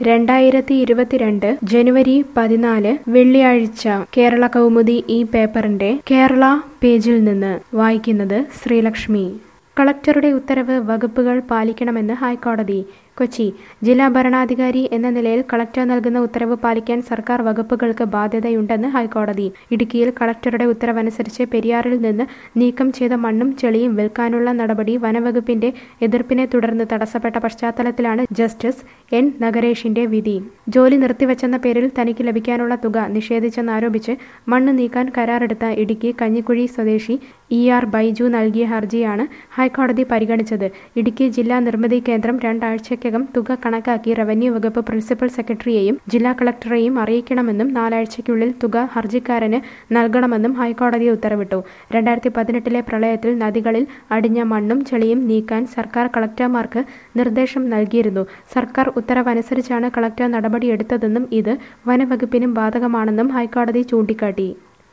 2022 ജനുവരി 14 വെള്ളിയാഴ്ച കേരള കൗമുദി ഈ പേപ്പറിന്റെ കേരള പേജിൽ നിന്ന് വായിക്കുന്നത് ശ്രീലക്ഷ്മി. കളക്ടറുടെ ഉത്തരവ് വകുപ്പുകൾ പാലിക്കണമെന്ന് ഹൈക്കോടതി. കൊച്ചി ജില്ലാ ഭരണാധികാരി എന്ന നിലയിൽ കളക്ടർ നൽകുന്ന ഉത്തരവ് പാലിക്കാൻ സർക്കാർ വകുപ്പുകൾക്ക് ബാധ്യതയുണ്ടെന്ന് ഹൈക്കോടതി. ഇടുക്കിയിൽ കളക്ടറുടെ ഉത്തരവനുസരിച്ച് പെരിയാറിൽ നിന്ന് നീക്കം ചെയ്ത മണ്ണും ചെളിയും വിൽക്കാനുള്ള നടപടി വനവകുപ്പിന്റെ എതിർപ്പിനെ തുടർന്ന് തടസ്സപ്പെട്ട പശ്ചാത്തലത്തിലാണ് ജസ്റ്റിസ് എൻ നഗരേഷിന്റെ വിധി. ജോലി നിർത്തിവെച്ചെന്ന പേരിൽ തനിക്ക് ലഭിക്കാനുള്ള തുക നിഷേധിച്ചെന്നാരോപിച്ച് മണ്ണ് നീക്കാൻ കരാറെടുത്ത ഇടുക്കി കഞ്ഞിക്കുഴി സ്വദേശി ER ബൈജു നൽകിയ ഹർജിയാണ് ഹൈക്കോടതി പരിഗണിച്ചത്. ഇടുക്കി ജില്ലാ നിർമ്മിതി കേന്ദ്രം 2 ആഴ്ചയ്ക്കകം തുക കണക്കാക്കി റവന്യൂ വകുപ്പ് പ്രിൻസിപ്പൽ സെക്രട്ടറിയെയും ജില്ലാ കളക്ടറെയും അറിയിക്കണമെന്നും 4 ആഴ്ചയ്ക്കുള്ളിൽ തുക ഹർജിക്കാരന് നൽകണമെന്നും ഹൈക്കോടതി ഉത്തരവിട്ടു. 2018 പ്രളയത്തിൽ നദികളിൽ അടിഞ്ഞ മണ്ണും ചെളിയും നീക്കാൻ സർക്കാർ കളക്ടർമാർക്ക് നിർദ്ദേശം നൽകിയിരുന്നു. സർക്കാർ ഉത്തരവനുസരിച്ചാണ് കളക്ടർ നടപടിയെടുത്തതെന്നും ഇത് വനവകുപ്പിനും ബാധകമാണെന്നും ഹൈക്കോടതി ചൂണ്ടിക്കാട്ടി.